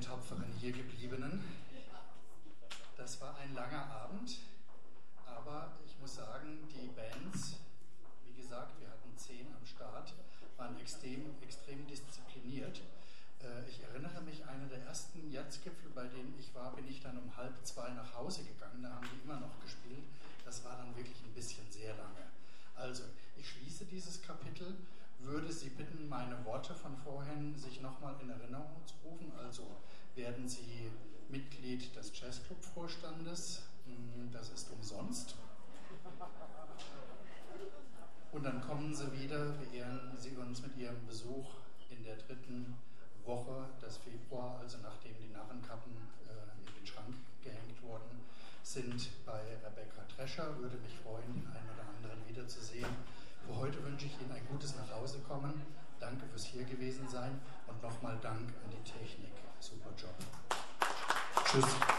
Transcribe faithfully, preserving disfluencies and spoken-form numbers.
tapferen Hiergebliebenen. Das war ein langer Abend, aber ich muss sagen, die Bands, wie gesagt, wir hatten zehn am Start, waren extrem, extrem diszipliniert. Äh, ich erinnere mich, einer der ersten Jazzgipfel, bei denen ich war, bin ich dann um halb zwei nach Hause gegangen, da haben die immer noch gespielt. Das war dann wirklich ein bisschen sehr lange. Also, ich schließe dieses Kapitel, würde Sie bitten, meine Worte von vorhin sich nochmal in Erinnerung zu rufen. Also werden Sie Mitglied des Jazzclub-Vorstandes, das ist umsonst. Und dann kommen Sie wieder, beehren Sie uns mit Ihrem Besuch in der dritten Woche des Februar, also nachdem die Narrenkappen äh, in den Schrank gehängt worden sind, bei Rebecca Drescher. Würde mich freuen, den einen oder anderen wiederzusehen. Für heute wünsche ich Ihnen ein gutes Nachhausekommen. Danke fürs hier gewesen sein und nochmal Dank an die Technik. Super Job. Tschüss.